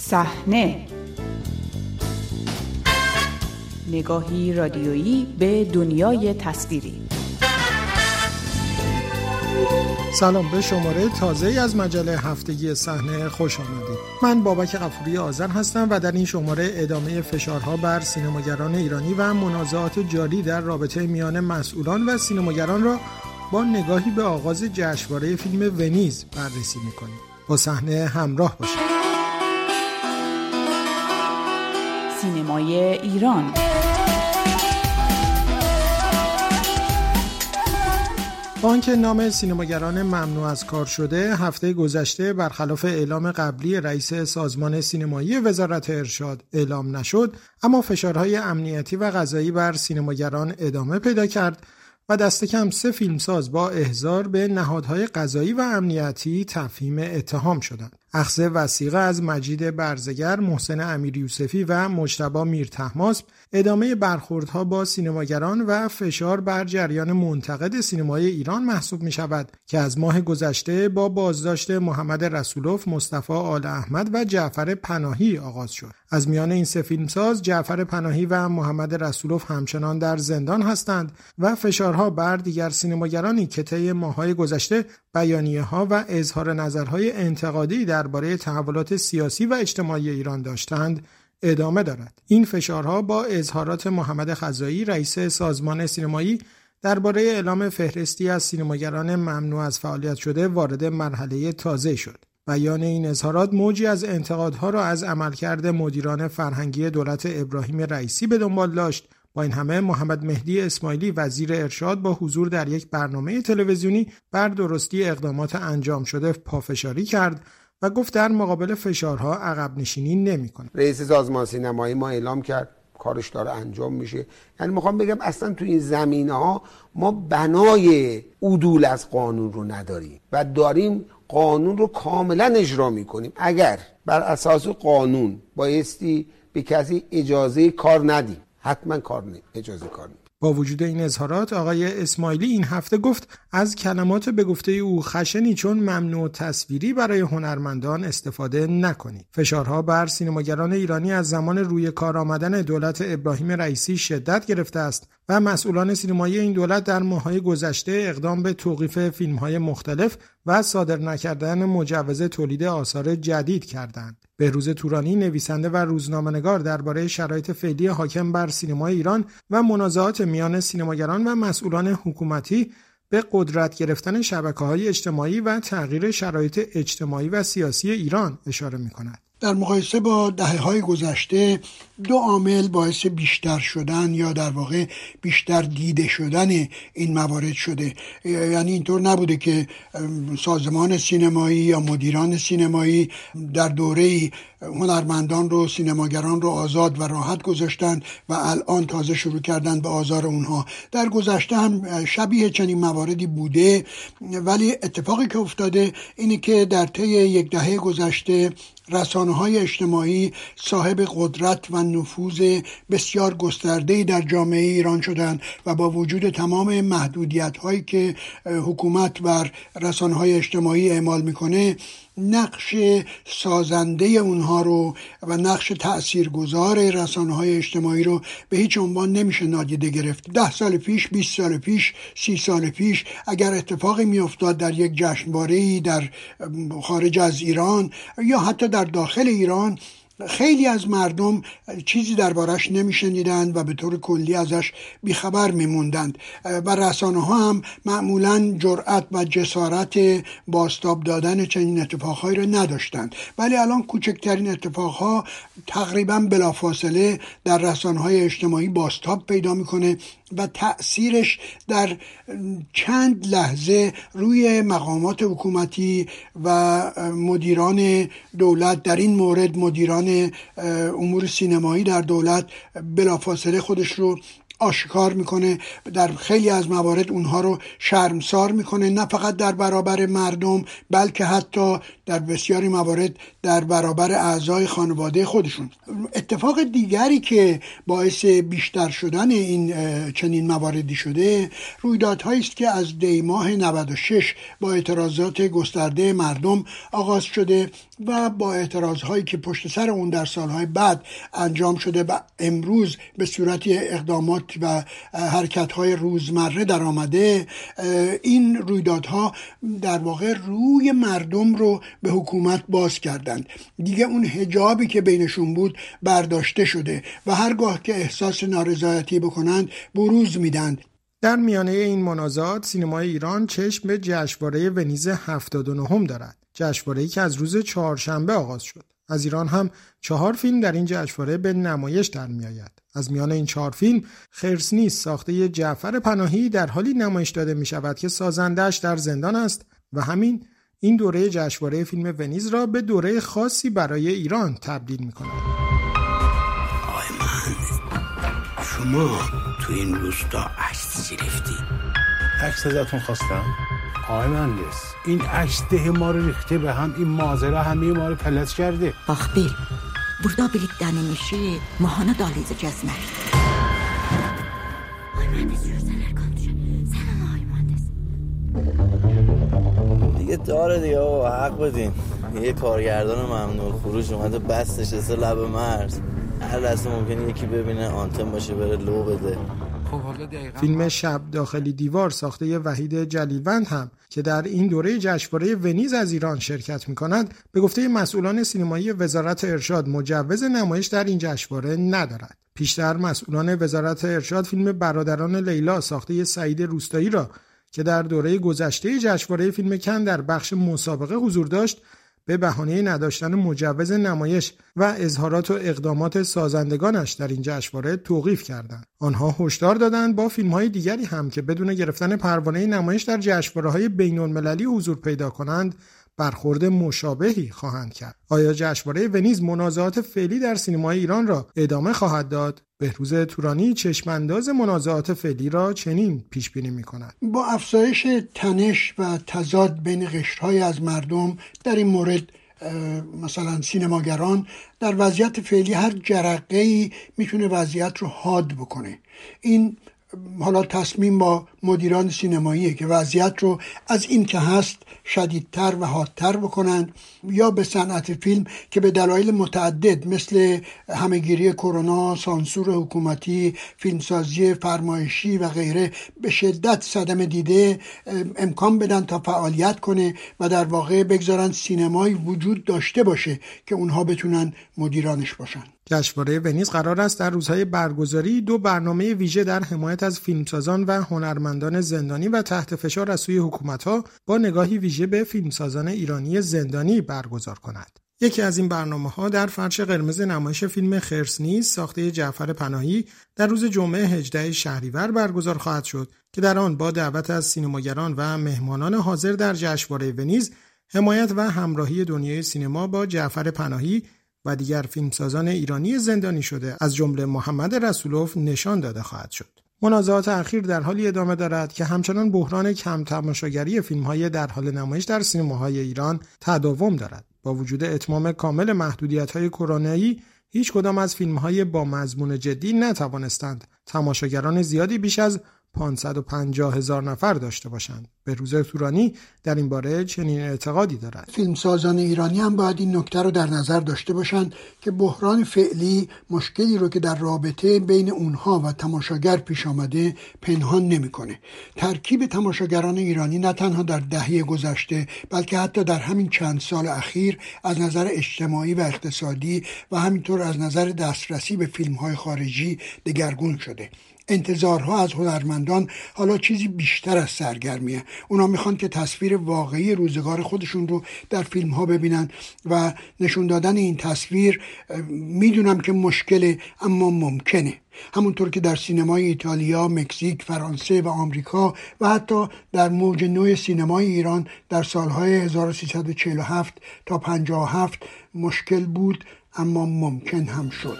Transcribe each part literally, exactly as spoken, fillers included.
صحنه، نگاهی رادیویی به دنیای تصویری. سلام، به شماره تازه‌ای از مجله هفتگی صحنه خوش آمدید. من بابک غفوری آذر هستم و در این شماره ادامه فشارها بر سینماگران ایرانی و منازعات جاری در رابطه میان مسئولان و سینماگران را با نگاهی به آغاز جشنواره فیلم ونیز بررسی می‌کنیم. با صحنه همراه باشید. سینمای ایران. با آنکه نام سینماگران ممنوع از کار شده، هفته گذشته برخلاف اعلام قبلی رئیس سازمان سینمایی وزارت ارشاد اعلام نشد، اما فشارهای امنیتی و قضایی بر سینماگران ادامه پیدا کرد و دست کم سه فیلمساز با احضار به نهادهای قضایی و امنیتی تفهیم اتهام شدند. اخذ وثیقه از مجید برزگر، محسن امیریوسفی و مجتبی میرطهماسب، ادامه برخوردها با سینماگران و فشار بر جریان منتقد سینمای ایران محسوب می شود که از ماه گذشته با بازداشت محمد رسولوف، مصطفی آل احمد و جعفر پناهی آغاز شد. از میان این سه فیلمساز، جعفر پناهی و محمد رسولوف همچنان در زندان هستند و فشارها بر دیگر سینماگرانی که طی ماه‌های گذشته بیانیه‌ها و اظهار نظرهای انتقادی درباره تحولات سیاسی و اجتماعی ایران داشتند ادامه دارد. این فشارها با اظهارات محمد خزایی، رئیس سازمان سینمایی، درباره اعلام فهرستی از سینماگران ممنوع از فعالیت شده وارد مرحله تازه شد. بیان این اظهارات موجی از انتقادها را از عملکرد مدیران فرهنگی دولت ابراهیم رئیسی به دنبال داشت. با این همه محمد مهدی اسماعیلی وزیر ارشاد با حضور در یک برنامه تلویزیونی بر درستی اقدامات انجام شده پافشاری کرد و گفت در مقابل فشارها عقب نشینی نمی‌کنه. رئیس سازمان سینمایی ما اعلام کرد کارش داره انجام میشه. یعنی میخوام بگم اصلا تو این زمینه‌ها ما بنای عدول از قانون رو نداریم و داریم قانون رو کاملا اجرا میکنیم. اگر بر اساس قانون بایستی به کسی اجازه کار ندیم، حتما کار نه اجازه کار نه. با وجود این اظهارات، آقای اسماعیلی این هفته گفت از کلمات به گفته او خشنی چون ممنوع تصویری برای هنرمندان استفاده نکنید. فشارها بر سینماگران ایرانی از زمان روی کار آمدن دولت ابراهیم رئیسی شدت گرفته است و مسئولان سینمایی این دولت در ماه‌های گذشته اقدام به توقیف فیلم‌های مختلف و صادر نکردن مجوز تولید آثار جدید کردند. بهروز تورانی، نویسنده و روزنامه‌نگار، درباره شرایط فعلی حاکم بر سینمای ایران و منازعات میان سینماگران و مسئولان حکومتی به قدرت گرفتن شبکه‌های اجتماعی و تغییر شرایط اجتماعی و سیاسی ایران اشاره می‌کند. در مقایسه با دهه‌های گذشته دو عامل باعث بیشتر شدن یا در واقع بیشتر دیده شدن این موارد شده. یعنی اینطور نبوده که سازمان سینمایی یا مدیران سینمایی در دوره‌ای هنرمندان رو، سینماگران رو آزاد و راحت گذاشتن و الان تازه شروع کردن به آزار اونها. در گذشته هم شبیه چنین مواردی بوده، ولی اتفاقی که افتاده اینه که در طی یک دهه گذشته رسانه‌های اجتماعی صاحب قدرت و نفوذ بسیار گسترده‌ای در جامعه ایران شدند و با وجود تمام محدودیت‌هایی که حکومت بر رسانه‌های اجتماعی اعمال می‌کنه، نقش سازنده اونها رو و نقش تأثیرگذار رسانه‌های اجتماعی رو به هیچ عنوان نمیشه نادیده گرفت. ده سال پیش، بیست سال پیش، سی سال پیش اگر اتفاقی میافتاد در یک جشنواره‌ای در خارج از ایران یا حتی در داخل ایران، خیلی از مردم چیزی دربارش نمیشنیدند و به طور کلی ازش بیخبر میموندند و رسانه ها هم معمولاً جرأت و جسارت بازتاب دادن چنین اتفاقهایی رو نداشتند. ولی الان کوچکترین اتفاقها تقریباً بلافاصله در رسانه های اجتماعی بازتاب پیدا میکنه و تأثیرش در چند لحظه روی مقامات حکومتی و مدیران دولت، در این مورد مدیران امور سینمایی در دولت، بلافاصله خودش رو آشکار میکنه. در خیلی از موارد اونها رو شرمسار میکنه، نه فقط در برابر مردم بلکه حتی در بسیاری موارد در برابر اعضای خانواده خودشون. اتفاق دیگری که باعث بیشتر شدن این چنین مواردی شده رویدادهایی است که از دی ماه نود و شش با اعتراضات گسترده مردم آغاز شده و با اعتراضهایی که پشت سر اون در سالهای بعد انجام شده و امروز به صورت اقدامات و حرکت‌های روزمره در آمده، این رویدادها در واقع روی مردم رو به حکومت باز کردند. دیگه اون حجابی که بینشون بود برداشته شده و هرگاه که احساس نارضایتی بکنند بروز میدند. در میانه این منازعات سینمای ایران چشم به جشنواره ونیز هفتاد و نه دارد. جشنواره‌ای که از روز چهارشنبه آغاز شد. از ایران هم چهار فیلم در این جشنواره به نمایش در میآید. از میان این چهار فیلم خرس نیست ساخته جعفر پناهی در حالی نمایش داده می شود که سازندش در زندان است و همین این دوره جشنواره فیلم ونیز را به دوره خاصی برای ایران تبدیل می کند. آقای مهندس، شما تو این روستا عکس گرفتی؟ عکس ازتون خواستم؟ آقای مهندس، این عکس ده ما رو ریخته به هم، این مازره همه ما رو پلت کرده. Bak Bil, burada birliktenin işi mahana dalıcı gezmektir. Ay mühendis yürüseler konuşuyor. Sen ama ay mühendis. دیگه داره دیگه آقا، حق بدین. یه کارگردان ممنوع خروج اومده بس نشسته لب مرز. هر لحظه ممکنه یکی ببینه آنتن باشه بره لو بده. فیلم شب داخلی دیوار ساخته وحید جلیلوند هم که در این دوره جشنواره ونیز از ایران شرکت می‌کند، به گفته مسئولان سینمایی وزارت ارشاد مجوز نمایش در این جشنواره ندارد. پیشتر مسئولان وزارت ارشاد فیلم برادران لیلا ساخته سعید روستایی را که در دوره گذشته جشنواره فیلم کن در بخش مسابقه حضور داشت، به بهانه نداشتن مجوز نمایش و اظهارات و اقدامات سازندگانش در این جشنواره توقیف کردند. آنها هشدار دادند با فیلم‌های دیگری هم که بدون گرفتن پروانه نمایش در جشنواره‌های بین‌المللی حضور پیدا کنند برخورد مشابهی خواهند کرد. آیا جشنواره ونیز منازعات فعلی در سینمای ایران را ادامه خواهد داد؟ بهروز تورانی چشمانداز منازعات فعلی را چنین پیش بینی می‌کند. با افزایش تنش و تضاد بین قشرهای از مردم در این مورد، مثلا سینماگران در وضعیت فعلی هر جرقه‌ای میتونه وضعیت رو حاد بکنه. این حالا تصمیم با مدیران سینماییه که وضعیت رو از این که هست شدیدتر و حادتر بکنن، یا به صنعت فیلم که به دلایل متعدد مثل همهگیری کرونا، سانسور حکومتی، فیلمسازی فرمایشی و غیره به شدت صدمه دیده، امکان بدن تا فعالیت کنه و در واقع بگذارن سینمایی وجود داشته باشه که اونها بتونن مدیرانش باشن. جشنواره ونیز قرار است در روزهای برگزاری دو برنامه ویژه در حمایت از فیلمسازان و هنرمندان زندانی و تحت فشار از سوی حکومت‌ها با نگاهی ویژه به فیلمسازان ایرانی زندانی برگزار کند. یکی از این برنامه‌ها در فرش قرمز نمایش فیلم خرس نیست ساخته جعفر پناهی در روز جمعه هجدهم شهریور برگزار خواهد شد که در آن با دعوت از سینماگران و مهمانان حاضر در جشنواره ونیز حمایت و همراهی دنیای سینما با جعفر پناهی و دیگر فیلمسازان ایرانی زندانی شده از جمله محمد رسولوف نشان داده خواهد شد. منازعات اخیر در حالی ادامه دارد که همچنان بحران کم تماشاگری فیلم‌های در حال نمایش در سینماهای ایران تداوم دارد. با وجود اتمام کامل محدودیت‌های کرونایی، هیچ کدام از فیلم‌های با مضمون جدی نتوانستند تماشاگران زیادی بیش از پانصد و پنجاه هزار نفر داشته باشند. بهروز تورانی در این باره چنین اعتقادی دارد. فیلمسازان ایرانی هم باید این نکته رو در نظر داشته باشند که بحران فعلی مشکلی رو که در رابطه بین اونها و تماشاگر پیش آمده پنهان نمی‌کنه. ترکیب تماشاگران ایرانی نه تنها در دهه گذشته بلکه حتی در همین چند سال اخیر از نظر اجتماعی و اقتصادی و همینطور از نظر دسترسی به فیلم‌های خارجی دگرگون شده. انتظارها از هنرمندان حالا چیزی بیشتر از سرگرمیه. اونا میخوان که تصویر واقعی روزگار خودشون رو در فیلم ها ببینن و نشون دادن این تصویر میدونم که مشکله اما ممکنه. همونطور که در سینمای ایتالیا، مکزیک، فرانسه و آمریکا و حتی در موج نو سینمای ایران در سالهای هزار و سیصد و چهل و هفت تا پنجاه و هفت مشکل بود اما ممکن هم شد.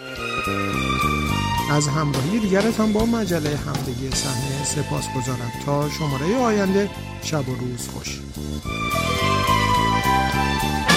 از همراهی دیگرتان با مجله همدگی صحنه سپاس گذارم. تا شماره آینده شب و روز خوش.